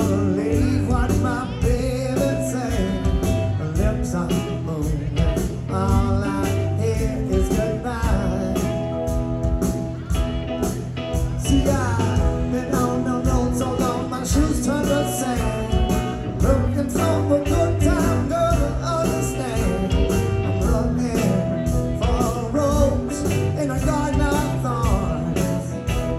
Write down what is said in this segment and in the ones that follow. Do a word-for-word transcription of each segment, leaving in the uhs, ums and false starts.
believe what my baby said. Her lips are moving, all I hear is goodbye. See, I've been on the road so long, my shoes turn to sand. Looking for a good time, girl, to understand. I'm looking for a rose in a garden of thorns.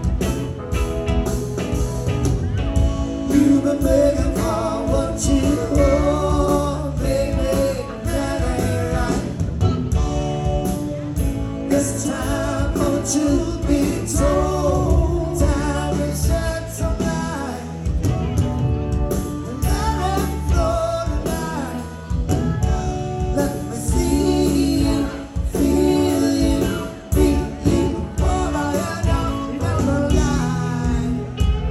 You've been begging for what you want, baby, that ain't right. It's time for what you be told. Time to shed some light and let it flow tonight. Let me see you, feel you, be you, all I am down the line.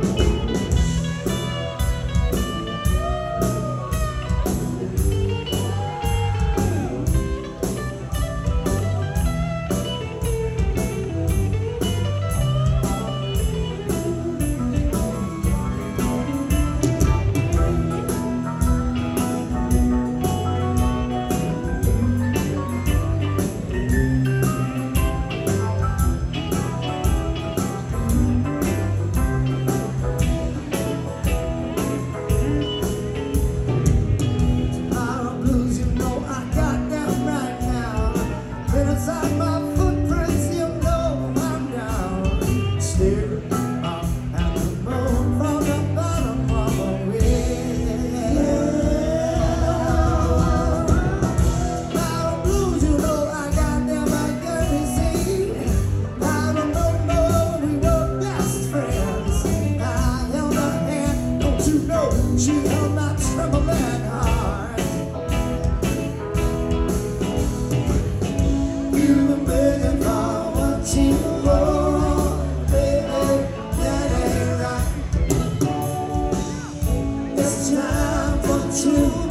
Tomorrow blues, you know I got them right now. Been inside my footprints, you know I'm down. Staring up at the moon from the bottom of a well. Tomorrow blues, you know I got them right there, you see. I don't know, no, we were best friends. I held her hand, don't you know, she held my trembling heart. You've been begging for what you want, baby, that ain't right. It's time for two.